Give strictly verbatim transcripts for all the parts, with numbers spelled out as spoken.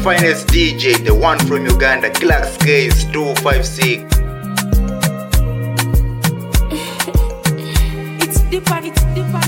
finest D J, the one from Uganda, Clark's Case two five six. It's deeper, it's deeper.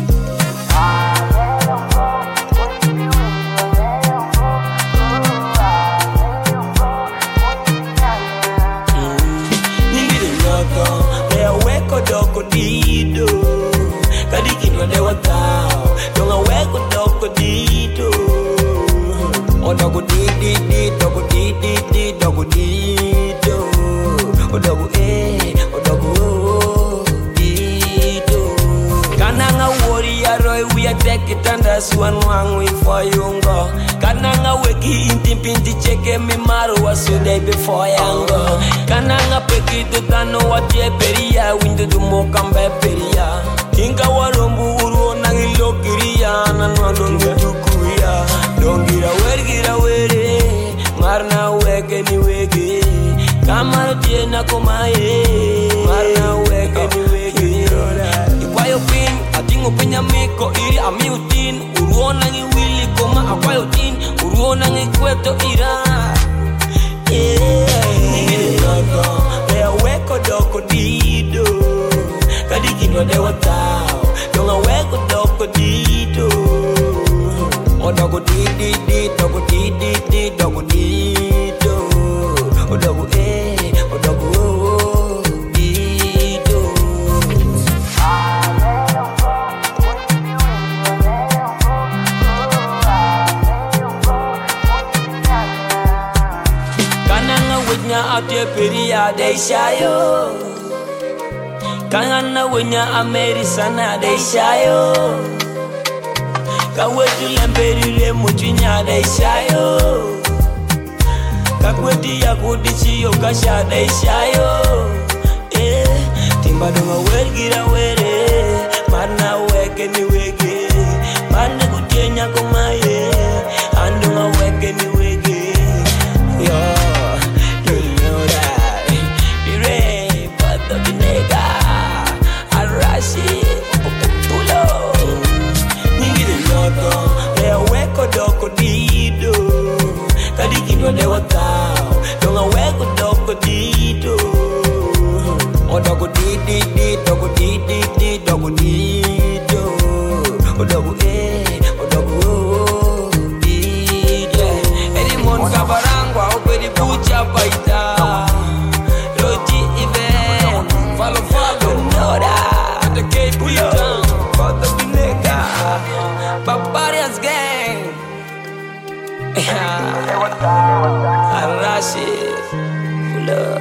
Doko dido, kadikino lewa tao, donga weko doko dido. O doko didi di, doko didi di, doko dido. O doko eh, o doko oh, dido. Kananga warrior roy we attack it and that's one one we for yungo. Kananga weki inti pinti cheke mi maru wasude before yango. Kananga peki tutano watie peria windu dumo kambe peria. Inga warombu uru nangi lokiria nanwando nutukuya. Dongira wergira were marna weke ni weke. Kamaro tiena komae marna weke ni weke. Ikwayo pin atingo pinya miko iri ami utin uru nangi wili koma akwayo tin uru nangi kweto ira. Doko dido, kadikino dewa tao, donga weko doko dido. O doko didi di, doko didi di, doko dido. O doko eh, o doko oh, dido. Kananga wenya ate peria de shayo. Kananga wenya amerisana de shayo. Kawetu lemberi le muchinya de shayo. Kakweti ya kudichi yo kasha de shayo. Eh, timba donga wergira were, marna weke ni weke. Marna kutienya komaye, andunga weke ni weke. Yo. Doko dido, kadikino dewa tao, donga weko doko dido. O doko didi di, doko didi di, doko dido. O doko eh, o doko oh, dido. Edimon kabarangwa, opedi bucha baita. Loji event, follow follow, noda. The Cape Town, Kota Bineka, Barbarians gang. Arashi, love.